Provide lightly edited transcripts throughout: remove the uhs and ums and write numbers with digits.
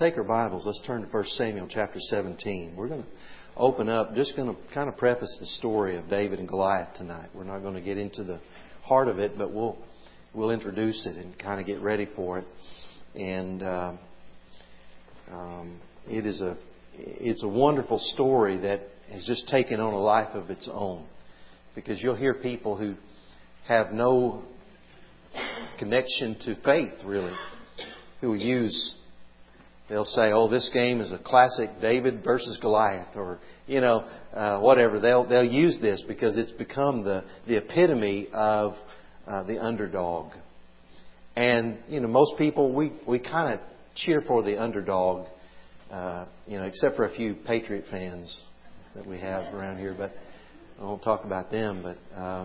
take our Bibles. Let's turn to 1 Samuel chapter 17. We're going to open up, just going to kind of preface the story of David and Goliath tonight. We're not going to get into the heart of it, but we'll introduce it and kind of get ready for it. And it's a wonderful story that has just taken on a life of its own. Because you'll hear people who have no connection to faith, really, they'll say, oh, this game is a classic David versus Goliath, or, whatever. They'll use this because it's become the epitome of the underdog. And, most people, we kind of cheer for the underdog, except for a few Patriot fans that we have around here, but I won't talk about them. But,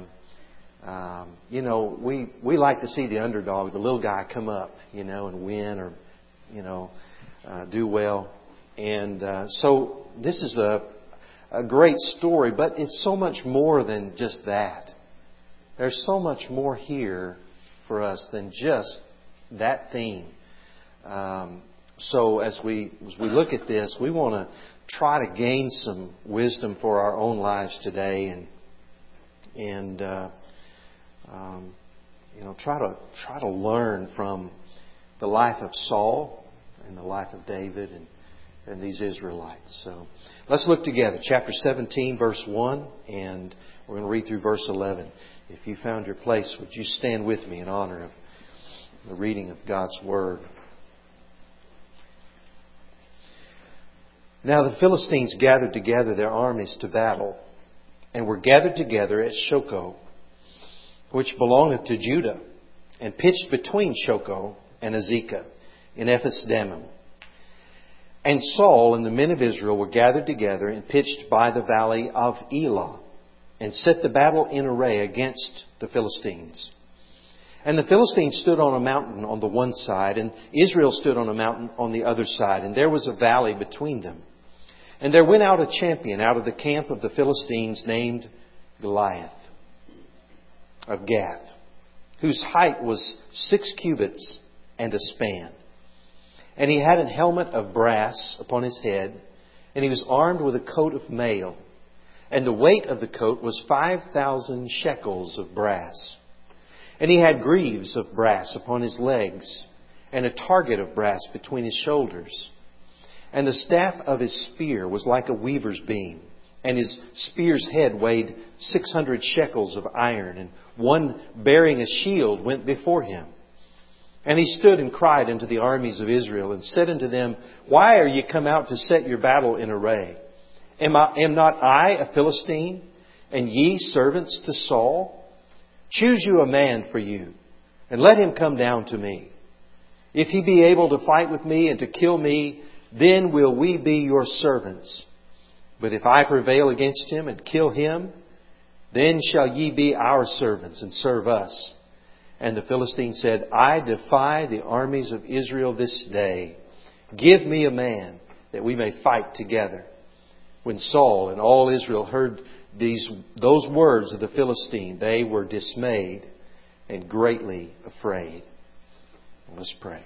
we like to see the underdog, the little guy, come up, and win or, do well. And so this is a great story, but it's so much more than just that. There's so much more here for us than just that theme. So as we look at this, we want to try to gain some wisdom for our own lives today, and try to learn from the life of Saul and the life of David and these Israelites. So let's look together. Chapter 17, verse 1, and we're going to read through verse 11. If you found your place, would you stand with me in honor of the reading of God's Word? Now the Philistines gathered together their armies to battle, and were gathered together at Shochoh, which belongeth to Judah, and pitched between Shochoh and Azekah in Ephes-dammim. And Saul and the men of Israel were gathered together and pitched by the valley of Elah, and set the battle in array against the Philistines. And the Philistines stood on a mountain on the one side, and Israel stood on a mountain on the other side, and there was a valley between them. And there went out a champion out of the camp of the Philistines named Goliath of Gath, whose height was 6 cubits and a span. And he had an helmet of brass upon his head, and he was armed with a coat of mail. And the weight of the coat was 5,000 shekels of brass. And he had greaves of brass upon his legs, and a target of brass between his shoulders. And the staff of his spear was like a weaver's beam, and his spear's head weighed 600 shekels of iron, and one bearing a shield went before him. And he stood and cried unto the armies of Israel, and said unto them, Why are ye come out to set your battle in array? Am not I a Philistine, and ye servants to Saul? Choose you a man for you, and let him come down to me. If he be able to fight with me and to kill me, then will we be your servants. But if I prevail against him and kill him, then shall ye be our servants and serve us. And the Philistine said, I defy the armies of Israel this day. Give me a that we may fight together. When Saul and all Israel heard those words of the Philistine, they were dismayed and greatly afraid. Let's pray.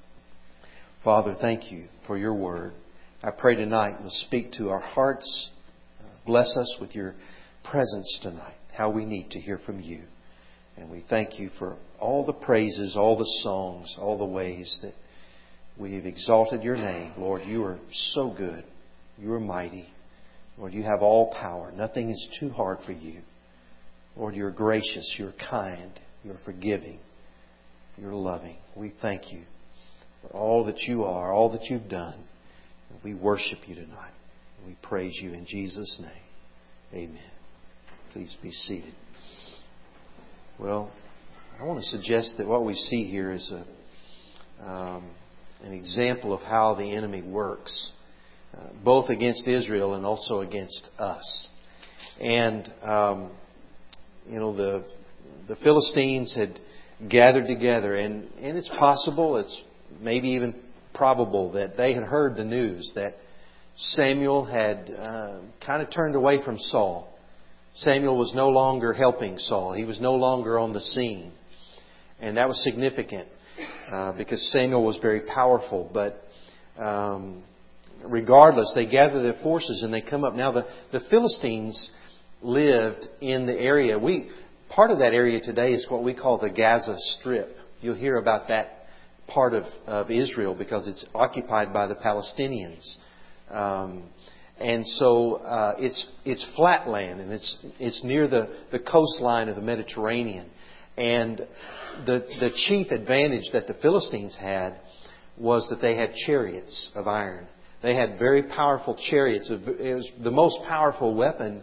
Father, thank you for your word. I pray tonight you'll speak to our hearts. Bless us with your presence tonight, how we need to hear from you. And we thank you for all the praises, all the songs, all the ways that we have exalted your name. Lord, you are so good. You are mighty. Lord, you have all power. Nothing is too hard for you. Lord, you're gracious. You're kind. You're forgiving. You're loving. We thank you for all that you are, all that you've done. We worship you tonight. We praise you in Jesus' name. Amen. Please be seated. Well, I want to suggest that what we see here is an example of how the enemy works, both against Israel and also against us. And, the Philistines had gathered together, and it's possible, it's maybe even probable that they had heard the news that Samuel had kind of turned away from Saul. Samuel was no longer helping Saul. He was no longer on the scene. And that was significant because Samuel was very powerful. But regardless, they gather their forces and they come up. Now, the Philistines lived in the area. Part of that area today is what we call the Gaza Strip. You'll hear about that part of Israel because it's occupied by the Palestinians. And so it's flat land, and it's near the coastline of the Mediterranean. And the chief advantage that the Philistines had was that they had chariots of iron. They had very powerful chariots. It was the most powerful weapon,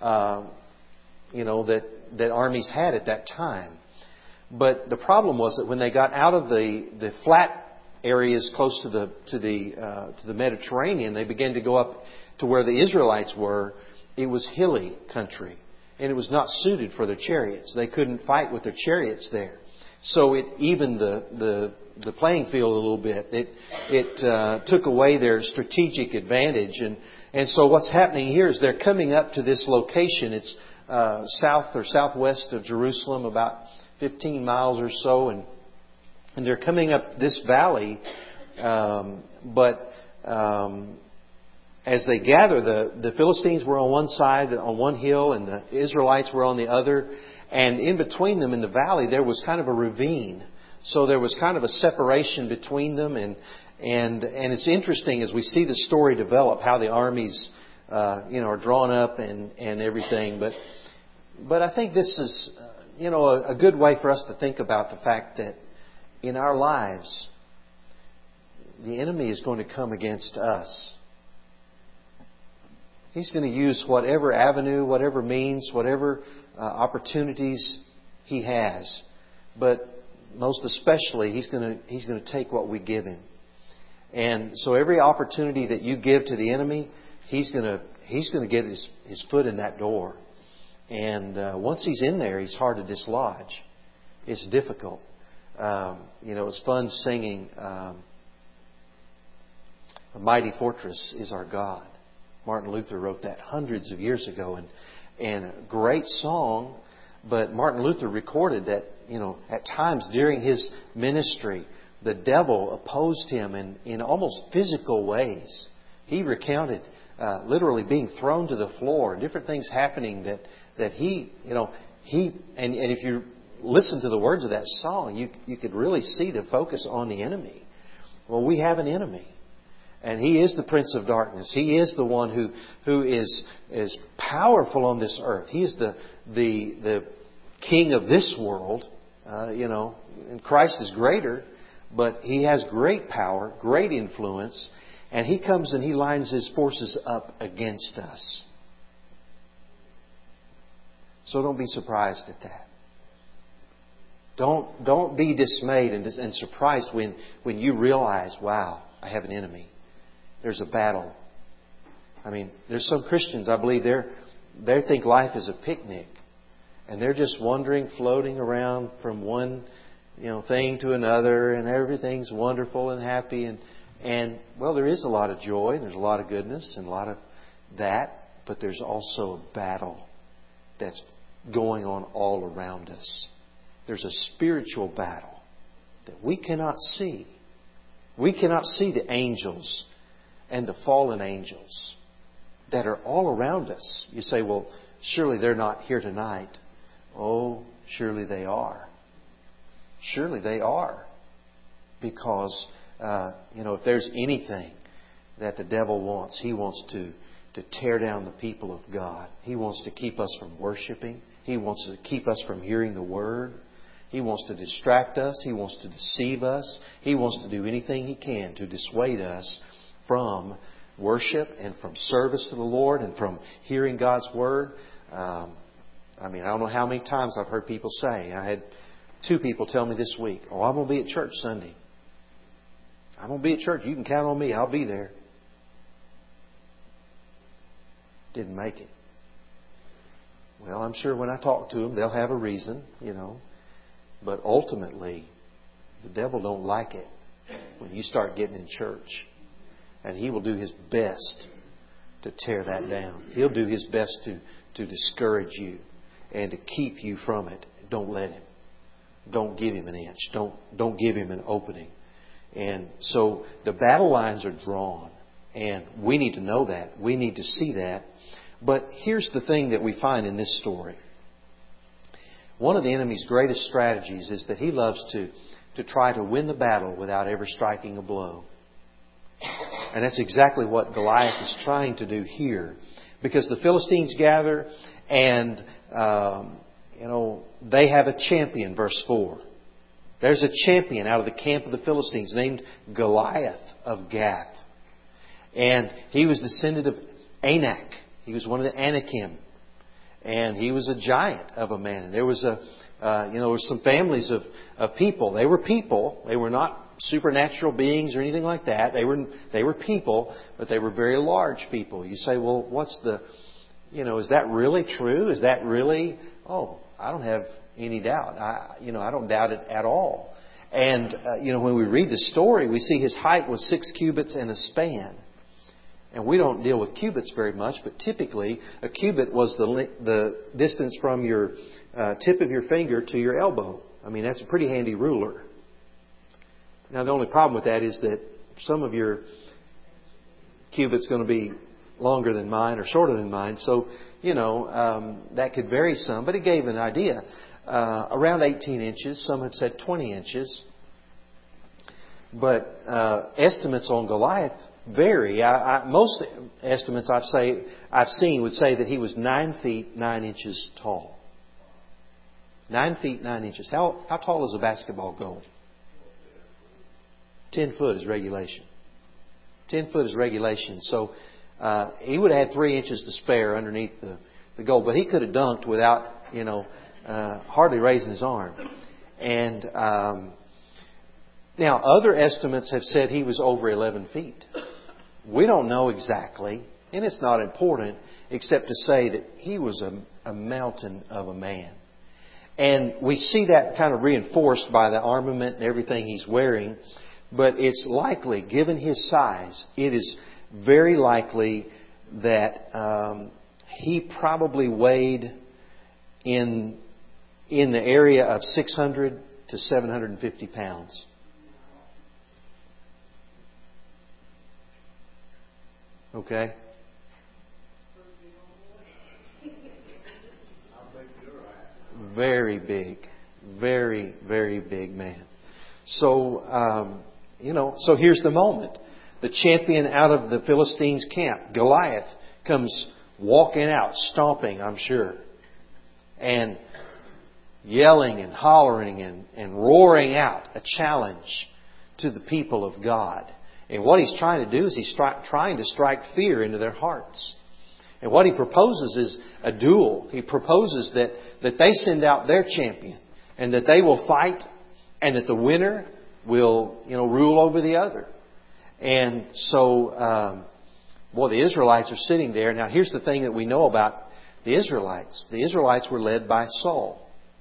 that armies had at that time. But the problem was that when they got out of the flat areas close to the Mediterranean, they began to go up to where the Israelites were. It was hilly country, and it was not suited for their chariots. They couldn't fight with their chariots there. So it evened the playing field a little bit. It took away their strategic advantage, and so what's happening here is they're coming up to this location. It's south or southwest of Jerusalem, about 15 miles or so, and they're coming up this valley. But as they gather, the Philistines were on one side, on one hill, and the Israelites were on the other. And in between them in the valley, there was kind of a ravine. So there was kind of a separation between them. And it's interesting as we see the story develop, how the armies, are drawn up and everything. But I think this is, a good way for us to think about the fact that in our lives, the enemy is going to come against us. He's going to use whatever avenue, whatever means, whatever opportunities he has. But most especially, he's going to take what we give him. And so every opportunity that you give to the enemy, he's going to get his foot in that door. And once he's in there, he's hard to dislodge. It's difficult. It's fun singing, "A Mighty Fortress is Our God." Martin Luther wrote that hundreds of years ago, and a great song. But Martin Luther recorded that, at times during his ministry, the devil opposed him in almost physical ways. He recounted literally being thrown to the floor and different things happening that he, and if you listen to the words of that song, you could really see the focus on the enemy. Well, we have an enemy. And he is the Prince of Darkness. He is the one who is powerful on this earth. He is the king of this world, and Christ is greater, but he has great power, great influence, and he comes and he lines his forces up against us. So don't be surprised at that. Don't be dismayed and surprised when you realize, wow, I have an enemy. There's a battle. I mean, there's some Christians, I believe, they think life is a picnic. And they're just wandering, floating around from one, thing to another, and everything's wonderful and happy. And well, there is a lot of joy, there's a lot of goodness, and a lot of that. But there's also a battle that's going on all around us. There's a spiritual battle that we cannot see. We cannot see the angels and the fallen angels that are all around us. You say, well, surely they're not here tonight. Oh, surely they are. Surely they are. Because, if there's anything that the devil wants, he wants to tear down the people of God. He wants to keep us from worshiping. He wants to keep us from hearing the Word. He wants to distract us. He wants to deceive us. He wants to do anything he can to dissuade us from worship and from service to the Lord and from hearing God's Word. I don't know how many times I've heard people say, I had 2 people tell me this week, I'm going to be at church Sunday. I'm going to be at church. You can count on me. I'll be there. Didn't make it. Well, I'm sure when I talk to them, they'll have a reason, But ultimately, the devil don't like it when you start getting in church. And he will do his best to tear that down. He'll do his best to discourage you and to keep you from it. Don't let him. Don't give him an inch. Don't give him an opening. And so the battle lines are drawn. And we need to know that. We need to see that. But here's the thing that we find in this story. One of the enemy's greatest strategies is that he loves to try to win the battle without ever striking a blow. And that's exactly what Goliath is trying to do here. Because the Philistines gather and, they have a champion, verse 4. There's a champion out of the camp of the Philistines named Goliath of Gath. And he was descendant of Anak. He was one of the Anakim. And he was a giant of a man. And there was there were some families of people. They were people. They were not supernatural beings or anything like that. They were people, but they were very large people. You say, well, what's the, is that really true? Is that really? Oh, I don't have any doubt. I don't doubt it at all. And, when we read the story, we see his height was 6 cubits and a span. And we don't deal with cubits very much, but typically a cubit was the distance from your tip of your finger to your elbow. I mean, that's a pretty handy ruler. Now, the only problem with that is that some of your cubit's going to be longer than mine or shorter than mine. So, that could vary some. But it gave an idea. Around 18 inches. Some have said 20 inches. But estimates on Goliath vary. Most estimates I've seen would say that he was 9 feet 9 inches tall. 9 feet 9 inches. How tall is a basketball goal? 10 foot is regulation. 10 foot is regulation. So he would have had 3 inches to spare underneath the goal. But he could have dunked without, hardly raising his arm. And now other estimates have said he was over 11 feet. We don't know exactly, and it's not important, except to say that he was a mountain of a man. And we see that kind of reinforced by the armament and everything he's wearing. But it's likely, given his size, it is very likely that he probably weighed in the area of 600 to 750 pounds. Okay? Very big. Very, very big man. So, so here's the moment. The champion out of the Philistines' camp, Goliath, comes walking out, stomping, I'm sure, and yelling and hollering and roaring out a challenge to the people of God. And what he's trying to do is he's trying to strike fear into their hearts. And what he proposes is a duel. He proposes that they send out their champion and that they will fight and that the winner will, rule over the other. And so, the Israelites are sitting there. Now, here's the thing that we know about the Israelites. The Israelites were led by Saul.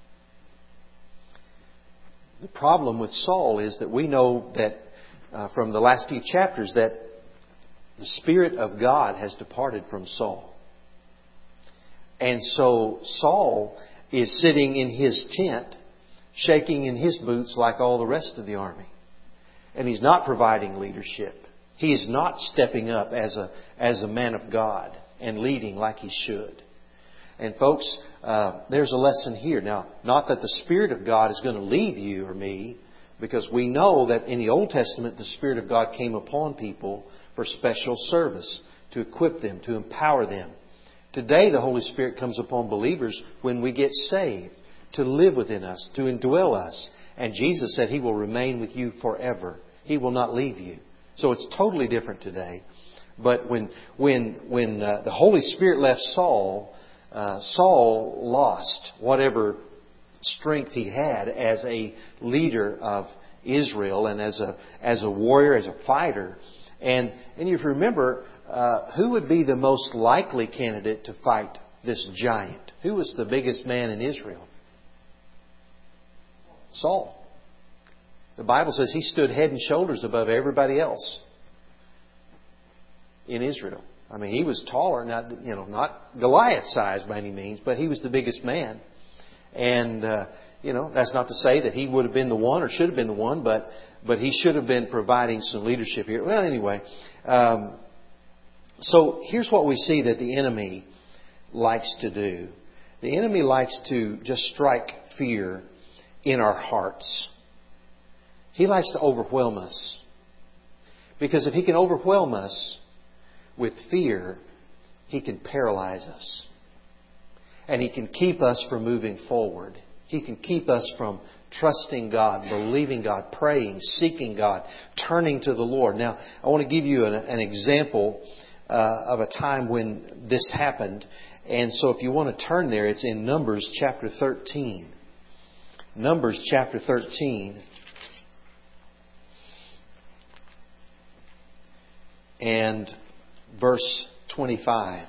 The problem with Saul is that we know that from the last few chapters that the Spirit of God has departed from Saul. And so Saul is sitting in his tent, shaking in his boots like all the rest of the army. And he's not providing leadership. He is not stepping up as a man of God and leading like he should. And folks, there's a lesson here. Now, not that the Spirit of God is going to leave you or me, because we know that in the Old Testament, the Spirit of God came upon people for special service, to equip them, to empower them. Today, the Holy Spirit comes upon believers when we get saved, to live within us, to indwell us. And Jesus said He will remain with you forever. He will not leave you. So it's totally different today. But when the Holy Spirit left Saul, Saul lost whatever strength he had as a leader of Israel and as a warrior, as a fighter. And if you remember, who would be the most likely candidate to fight this giant? Who was the biggest man in Israel? Saul. The Bible says he stood head and shoulders above everybody else in Israel. I mean, he was taller, not Goliath size by any means, but he was the biggest man. And That's not to say that he would have been the one or should have been the one, but he should have been providing some leadership here. Well, anyway, so here's what we see that the enemy likes to do. The enemy likes to just strike fear in our hearts. He likes to overwhelm us. Because if he can overwhelm us with fear, he can paralyze us. And he can keep us from moving forward. He can keep us from trusting God, believing God, praying, seeking God, turning to the Lord. Now, I want to give you an example of a time when this happened. And so if you want to turn there, it's in Numbers chapter 13. Numbers chapter 13. And verse 25.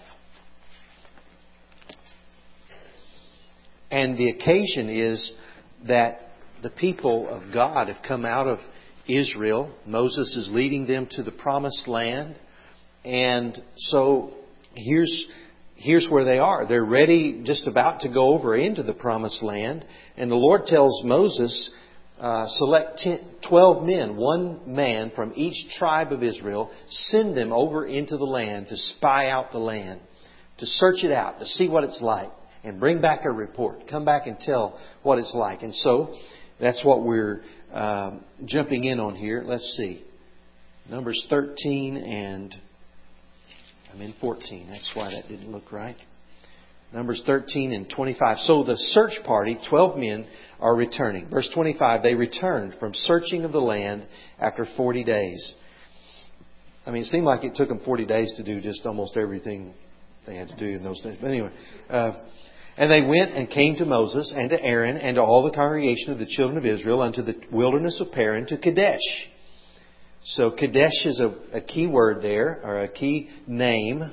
And the occasion is that the people of God have come out of Israel. Moses is leading them to the promised land. And so here's where they are. They're ready, just about to go over into the promised land. And the Lord tells Moses, select 12 men, one man from each tribe of Israel, send them over into the land to spy out the land, to search it out, to see what it's like, and bring back a report. Come back and tell what it's like. And so that's what we're jumping in on here. Let's see. Numbers 13 and I'm in 14. That's why that didn't look right. Numbers 13 and 25. So the search party, 12 men, are returning. Verse 25, they returned from searching of the land after 40 days. I mean, it seemed like it took them 40 days to do just almost everything they had to do in those days. But anyway, and they went and came to Moses and to Aaron and to all the congregation of the children of Israel unto the wilderness of Paran to Kadesh. So Kadesh is a key word there, or a key name.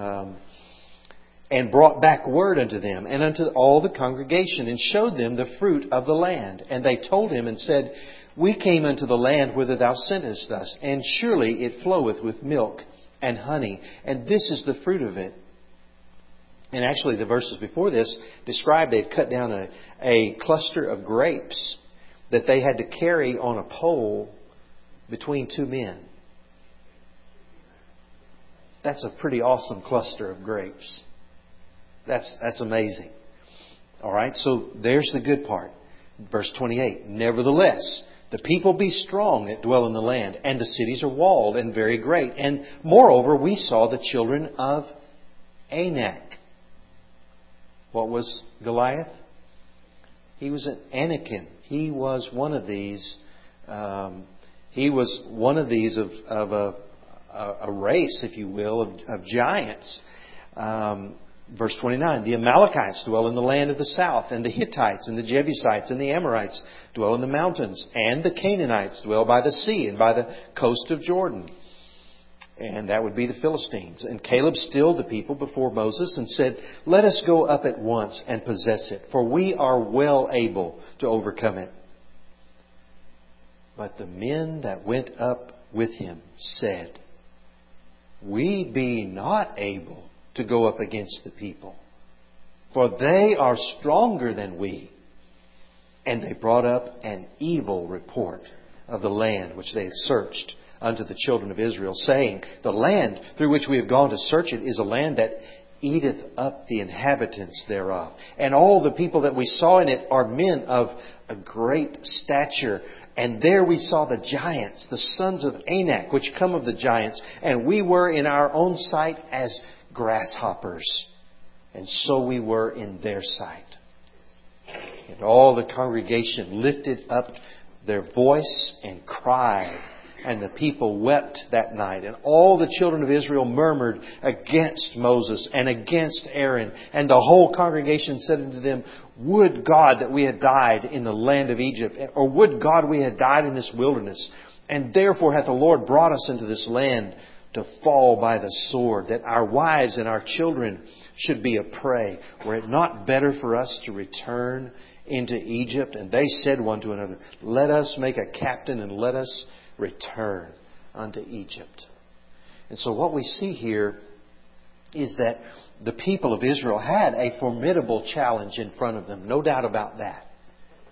And brought back word unto them and unto all the congregation, and showed them the fruit of the land. And they told him and said, We came unto the land whither thou sentest us, and surely it floweth with milk and honey, and this is the fruit of it. And actually the verses before this described they'd cut down a cluster of grapes that they had to carry on a pole between two men. That's a pretty awesome cluster of grapes. That's amazing. All right, so there's the good part. Verse 28. Nevertheless, the people be strong that dwell in the land, and the cities are walled and very great. And moreover, we saw the children of Anak. What was Goliath? He was an Anakim. He was one of these. He was one of these of a race, if you will, of giants. Verse 29, the Amalekites dwell in the land of the south, and the Hittites, and the Jebusites, and the Amorites dwell in the mountains, and the Canaanites dwell by the sea and by the coast of Jordan. And that would be the Philistines. And Caleb stilled the people before Moses and said, Let us go up at once and possess it, for we are well able to overcome it. But the men that went up with him said, We be not able to go up against the people, for they are stronger than we. And they brought up an evil report of the land which they had searched unto the children of Israel, saying, The land through which we have gone to search it is a land that eateth up the inhabitants thereof. And all the people that we saw in it are men of a great stature. And there we saw the giants, the sons of Anak, which come of the giants. And we were in our own sight as grasshoppers, and so we were in their sight. And all the congregation lifted up their voice and cried, and the people wept that night. And all the children of Israel murmured against Moses and against Aaron. And the whole congregation said unto them, Would God that we had died in the land of Egypt, or would God we had died in this wilderness. And therefore hath the Lord brought us into this land to fall by the sword, that our wives and our children should be a prey. Were it not better for us to return into Egypt? And they said one to another, Let us make a captain and let us return unto Egypt. And so what we see here is that the people of Israel had a formidable challenge in front of them. No doubt about that.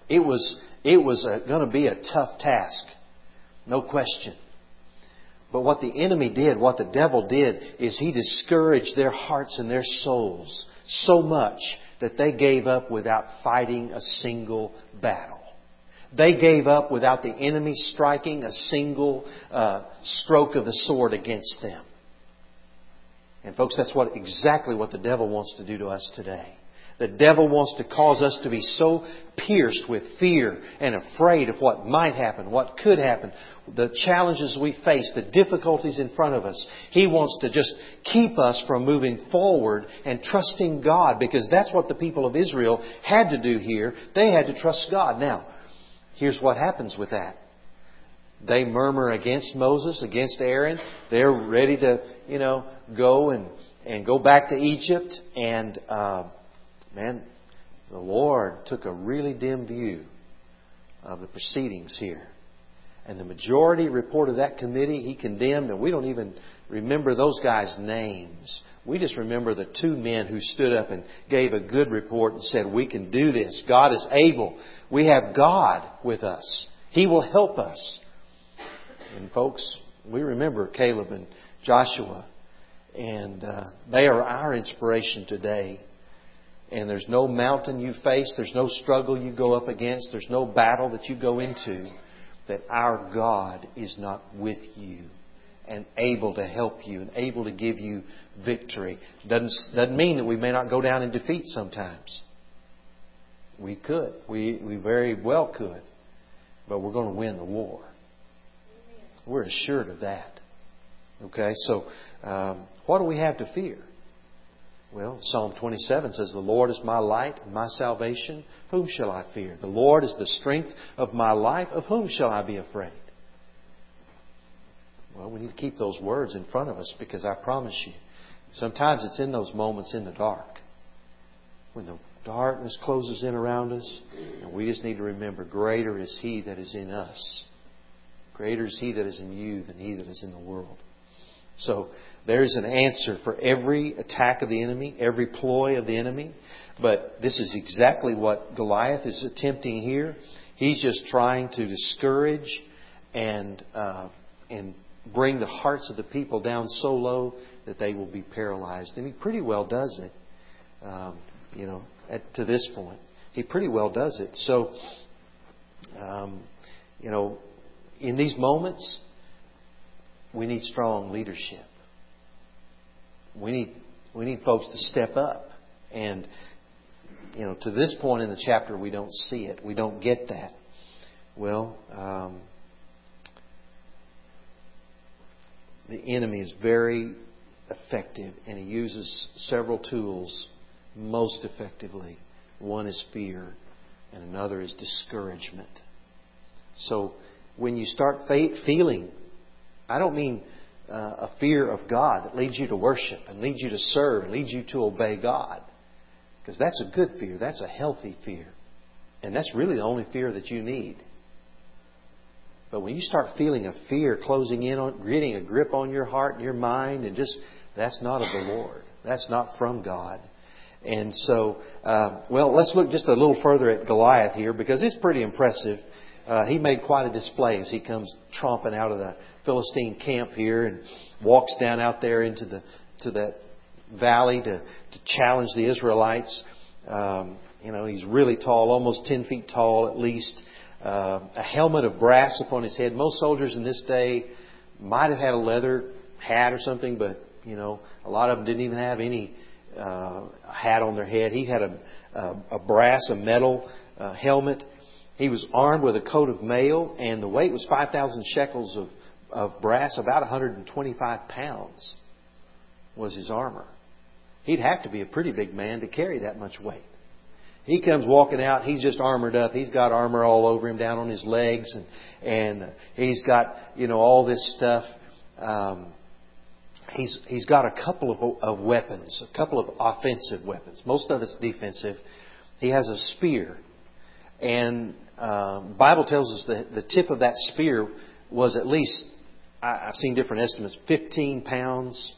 It was going to be a tough task. No question. But what the enemy did, what the devil did, is he discouraged their hearts and their souls so much that they gave up without fighting a single battle. They gave up without the enemy striking a single stroke of the sword against them. And folks, that's exactly what the devil wants to do to us today. The devil wants to cause us to be so pierced with fear and afraid of what might happen, what could happen, the challenges we face, the difficulties in front of us. He wants to just keep us from moving forward and trusting God, because that's what the people of Israel had to do here. They had to trust God. Now, here's what happens with that. They murmur against Moses, against Aaron. They're ready to, go and go back to Egypt. And, the Lord took a really dim view of the proceedings here. And the majority report of that committee, He condemned, and we don't even remember those guys' names. We just remember the two men who stood up and gave a good report and said, we can do this. God is able. We have God with us. He will help us. And folks, we remember Caleb and Joshua, and they are our inspiration today. And there's no mountain you face, there's no struggle you go up against, there's no battle that you go into that our God is not with you and able to help you and able to give you victory. Doesn't mean that we may not go down in defeat sometimes. We could. We very well could. But we're going to win the war. We're assured of that. Okay, so what do we have to fear? Well, Psalm 27 says, the Lord is my light and my salvation. Whom shall I fear? The Lord is the strength of my life. Of whom shall I be afraid? Well, we need to keep those words in front of us, because I promise you, sometimes it's in those moments in the dark, when the darkness closes in around us, and we just need to remember, greater is He that is in us. Greater is He that is in you than he that is in the world. So there's an answer for every attack of the enemy, every ploy of the enemy. But this is exactly what Goliath is attempting here. He's just trying to discourage and bring the hearts of the people down so low that they will be paralyzed. And he pretty well does it. To this point, he pretty well does it. So, in these moments, we need strong leadership. We need folks to step up. And, to this point in the chapter, we don't see it. We don't get that. Well, the enemy is very effective, and he uses several tools most effectively. One is fear, and another is discouragement. So when you start feeling, I don't mean a fear of God that leads you to worship and leads you to serve and leads you to obey God. Because that's a good fear. That's a healthy fear. And that's really the only fear that you need. But when you start feeling a fear closing in on, getting a grip on your heart and your mind, and that's not of the Lord. That's not from God. And so, let's look just a little further at Goliath here, because it's pretty impressive. He made quite a display as he comes tromping out of the Philistine camp here and walks down out there into that valley to challenge the Israelites. He's really tall, almost 10 feet tall at least. A helmet of brass upon his head. Most soldiers in this day might have had a leather hat or something, but a lot of them didn't even have any hat on their head. He had a metal helmet. He was armed with a coat of mail, and the weight was 5,000 shekels of brass. About 125 pounds was his armor. He'd have to be a pretty big man to carry that much weight. He comes walking out. He's just armored up. He's got armor all over him, down on his legs, and he's got all this stuff. He's got a couple of weapons, a couple of offensive weapons. Most of it's defensive. He has a spear, and the Bible tells us that the tip of that spear was at least, I've seen different estimates, 15 pounds.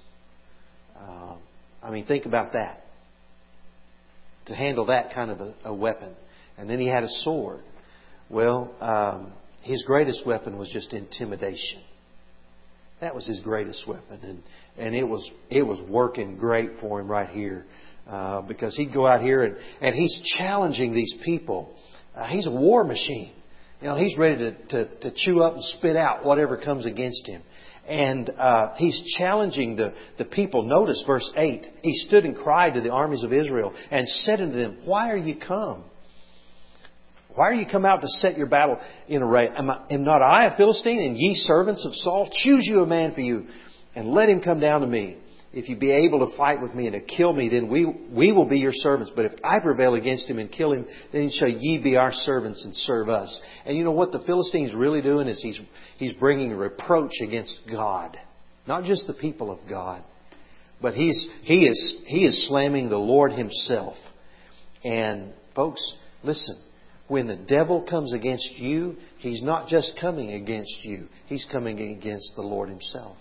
Think about that. To handle that kind of a weapon. And then he had a sword. Well, his greatest weapon was just intimidation. That was his greatest weapon, and it was working great for him right here, because he'd go out here and he's challenging these people. He's a war machine. He's ready to chew up and spit out whatever comes against him. And he's challenging the people. Notice verse 8. He stood and cried to the armies of Israel and said unto them, Why are you come? Why are you come out to set your battle in array? Am not I a Philistine, and ye servants of Saul? Choose you a man for you, and let him come down to me. If you be able to fight with me and to kill me, then we will be your servants. But if I prevail against him and kill him, then shall ye be our servants and serve us. And you know what the Philistine's really doing is he's bringing a reproach against God, not just the people of God, but he is slamming the Lord Himself. And folks, listen. When the devil comes against you, he's not just coming against you. He's coming against the Lord Himself.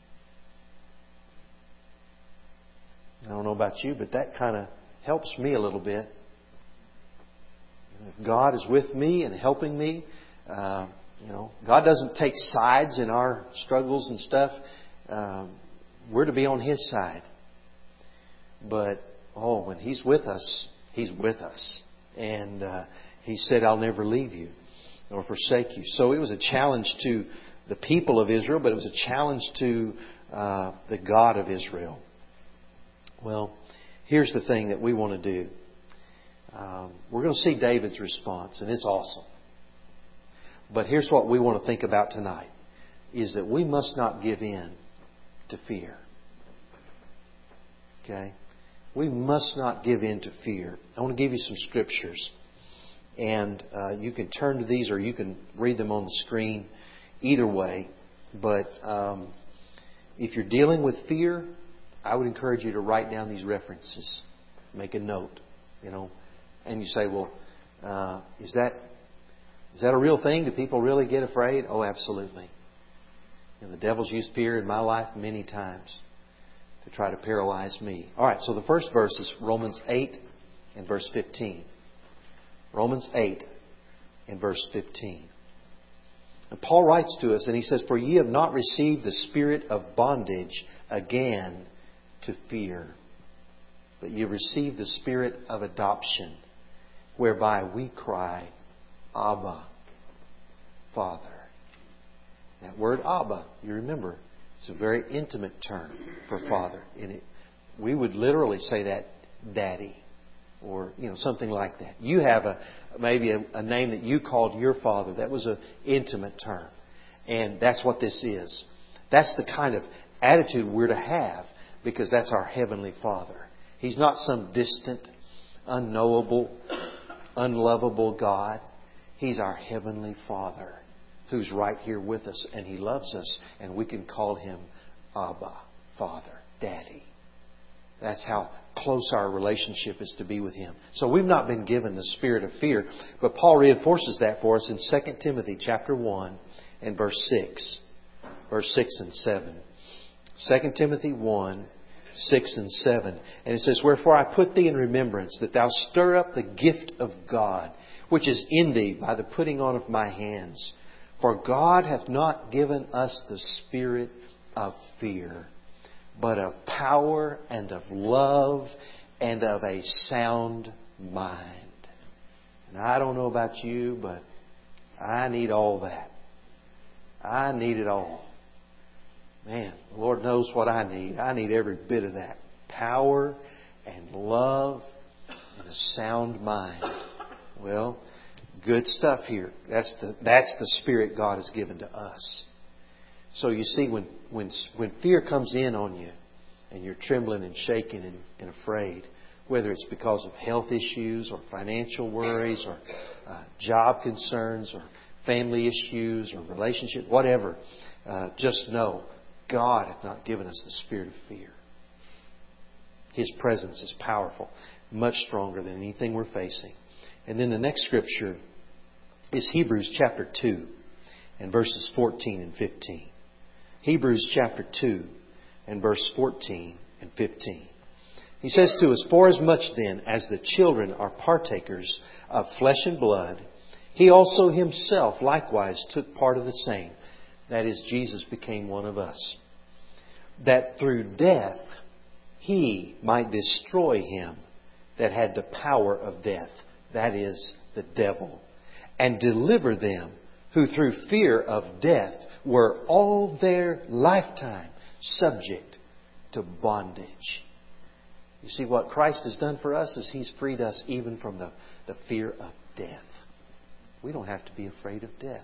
I don't know about you, but that kind of helps me a little bit. If God is with me and helping me, God doesn't take sides in our struggles and stuff. We're to be on His side. But, when He's with us, He's with us. And He said, I'll never leave you nor forsake you. So it was a challenge to the people of Israel, but it was a challenge to the God of Israel. Well, here's the thing that we want to do. We're going to see David's response, and it's awesome. But here's what we want to think about tonight, is that we must not give in to fear. Okay? We must not give in to fear. I want to give you some scriptures. And you can turn to these or you can read them on the screen. Either way. But if you're dealing with fear, I would encourage you to write down these references. Make a note. And you say, well, is that a real thing? Do people really get afraid? Oh, absolutely. The devil's used fear in my life many times to try to paralyze me. All right, so the first verse is Romans 8 and verse 15. Romans 8 and verse 15. And Paul writes to us and he says, For ye have not received the spirit of bondage again to fear, but ye have received the spirit of adoption, whereby we cry, Abba, Father. That word Abba, you remember, it's a very intimate term for Father. We would literally say that Daddy. Or, something like that. You have maybe a name that you called your father. That was an intimate term. And that's what this is. That's the kind of attitude we're to have, because that's our Heavenly Father. He's not some distant, unknowable, unlovable God. He's our Heavenly Father who's right here with us, and He loves us, and we can call Him Abba, Father, Daddy. That's how close our relationship is to be with Him. So we've not been given the spirit of fear. But Paul reinforces that for us in 2 Timothy chapter 1 and verse 6. Verse 6 and 7. 2 Timothy 1, 6 and 7. And it says, Wherefore I put thee in remembrance, that thou stir up the gift of God, which is in thee by the putting on of my hands. For God hath not given us the spirit of fear, but of power and of love and of a sound mind. And I don't know about you, but I need all that. I need it all. Man, the Lord knows what I need. I need every bit of that. Power and love and a sound mind. Well, good stuff here. That's the spirit God has given to us. So you see, when fear comes in on you and you're trembling and shaking and afraid, whether it's because of health issues or financial worries or job concerns or family issues or relationship, whatever, just know God hath not given us the spirit of fear. His presence is powerful, much stronger than anything we're facing. And then the next scripture is Hebrews chapter 2 and verses 14 and 15. Hebrews chapter 2 and verse 14 and 15. He says to us, For as much then as the children are partakers of flesh and blood, He also Himself likewise took part of the same. That is, Jesus became one of us. That through death He might destroy him that had the power of death. That is, the devil. And deliver them who through fear of death were all their lifetime subject to bondage. You see, what Christ has done for us is He's freed us even from the fear of death. We don't have to be afraid of death.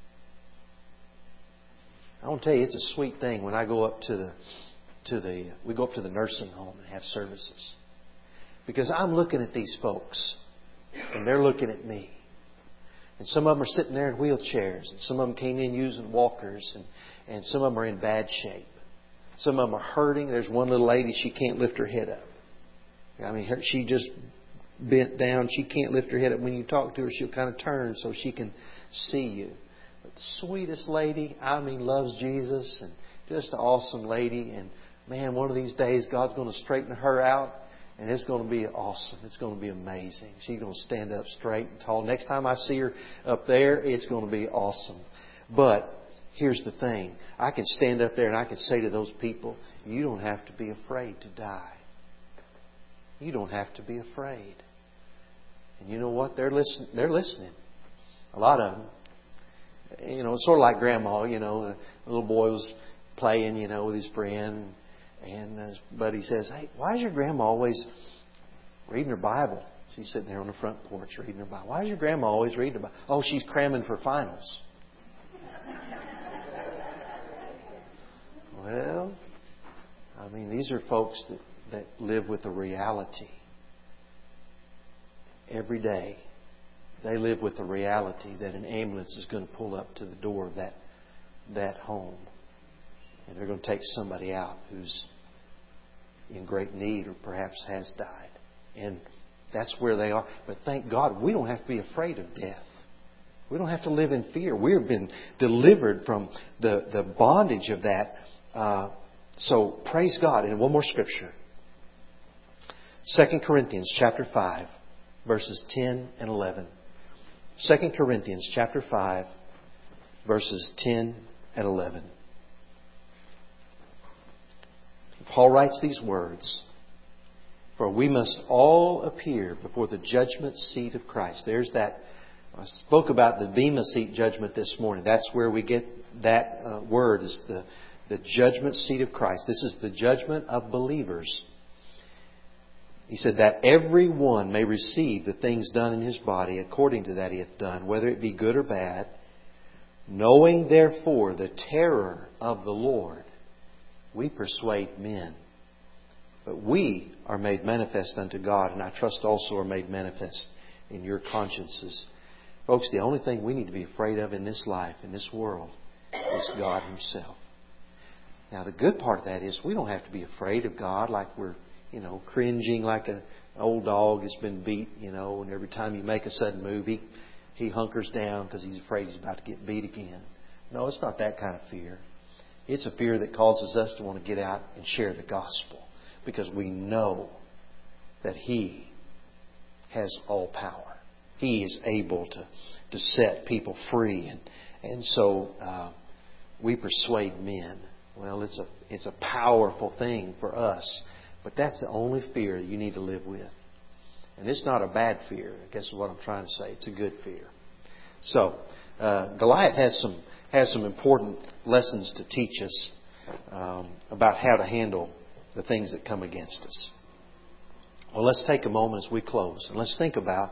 I want to tell you, it's a sweet thing when I go up we go up to the nursing home and have services. Because I'm looking at these folks and they're looking at me. And some of them are sitting there in wheelchairs, and some of them came in using walkers, and some of them are in bad shape. Some of them are hurting. There's one little lady, she can't lift her head up. I mean, she just bent down. She can't lift her head up. When you talk to her, she'll kind of turn so she can see you. But the sweetest lady, I mean, loves Jesus, and just an awesome lady. And man, one of these days, God's going to straighten her out. And it's going to be awesome. It's going to be amazing. She's going to stand up straight and tall. Next time I see her up there, it's going to be awesome. But here's the thing. I can stand up there and I can say to those people, you don't have to be afraid to die. You don't have to be afraid. And you know what? They're listening. A lot of them. You know, it's sort of like Grandma. You know, the little boy was playing, you know, with his friend. And his buddy says, hey, why is your grandma always reading her Bible? She's sitting there on the front porch reading her Bible. Why is your grandma always reading her Bible? Oh, she's cramming for finals. Well, I mean, these are folks that live with a reality. Every day, they live with the reality that an ambulance is going to pull up to the door of that home. And they're going to take somebody out who's in great need or perhaps has died. And that's where they are. But thank God, we don't have to be afraid of death. We don't have to live in fear. We've been delivered from the bondage of that. So praise God. And one more scripture. 2 Corinthians chapter 5, verses 10 and 11. 2 Corinthians chapter 5, verses 10 and 11. Paul writes these words, for we must all appear before the judgment seat of Christ. There's that. I spoke about the Bema seat judgment this morning. That's where we get that word, is the judgment seat of Christ. This is the judgment of believers. He said that every one may receive the things done in his body according to that he hath done, whether it be good or bad, knowing therefore the terror of the Lord. We persuade men, but we are made manifest unto God, and I trust also are made manifest in your consciences. Folks, the only thing we need to be afraid of in this life, in this world, is God Himself. Now, the good part of that is we don't have to be afraid of God like we're, cringing like an old dog that's been beat, and every time you make a sudden move, he hunkers down because he's afraid he's about to get beat again. No, it's not that kind of fear. It's a fear that causes us to want to get out and share the gospel because we know that He has all power. He is able to set people free. And so we persuade men. Well, it's a powerful thing for us. But that's the only fear you need to live with. And it's not a bad fear, I guess is what I'm trying to say. It's a good fear. So Goliath has some important lessons to teach us about how to handle the things that come against us. Well, let's take a moment as we close and let's think about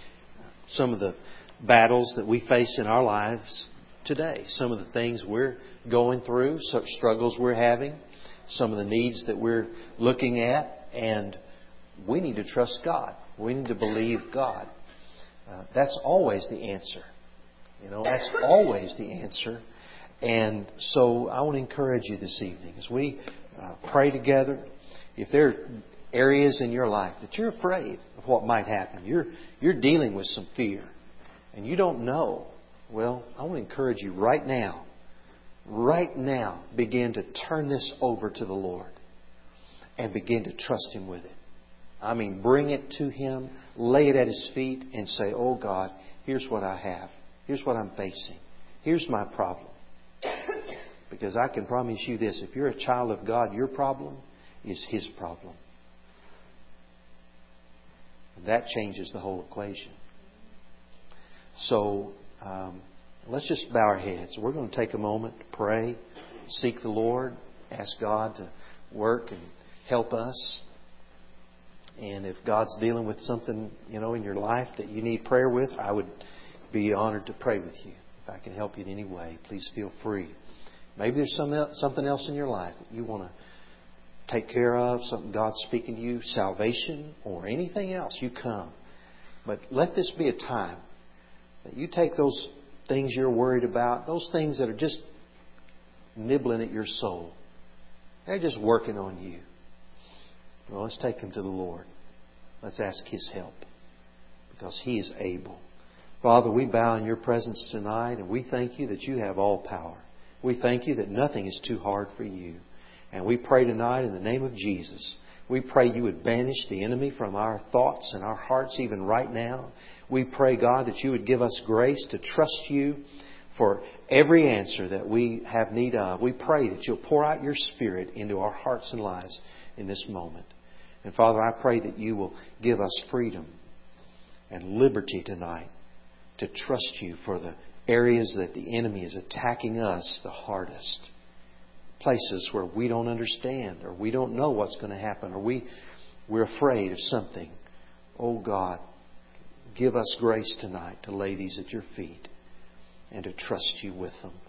some of the battles that we face in our lives today. Some of the things we're going through, some struggles we're having, some of the needs that we're looking at, and we need to trust God. We need to believe God. That's always the answer. That's always the answer. And so I want to encourage you this evening as we pray together. If there are areas in your life that you're afraid of what might happen, you're dealing with some fear, and you don't know, well, I want to encourage you right now, begin to turn this over to the Lord and begin to trust Him with it. I mean, bring it to Him, lay it at His feet, and say, oh God, here's what I have. Here's what I'm facing. Here's my problem. Because I can promise you this, if you're a child of God, your problem is His problem. And that changes the whole equation. So, let's just bow our heads. We're going to take a moment to pray, seek the Lord, ask God to work and help us. And if God's dealing with something, in your life that you need prayer with, I would be honored to pray with you. If I can help you in any way, please feel free. Maybe there's something else in your life that you want to take care of, something God's speaking to you, salvation or anything else, you come. But let this be a time that you take those things you're worried about, those things that are just nibbling at your soul. They're just working on you. Well, let's take them to the Lord. Let's ask His help because He is able. Father, we bow in Your presence tonight and we thank You that You have all power. We thank You that nothing is too hard for You. And we pray tonight in the name of Jesus. We pray You would banish the enemy from our thoughts and our hearts even right now. We pray, God, that You would give us grace to trust You for every answer that we have need of. We pray that You'll pour out Your Spirit into our hearts and lives in this moment. And Father, I pray that You will give us freedom and liberty tonight to trust You for the areas that the enemy is attacking us the hardest. Places where we don't understand or we don't know what's going to happen or we're afraid of something. Oh God, give us grace tonight to lay these at Your feet and to trust You with them.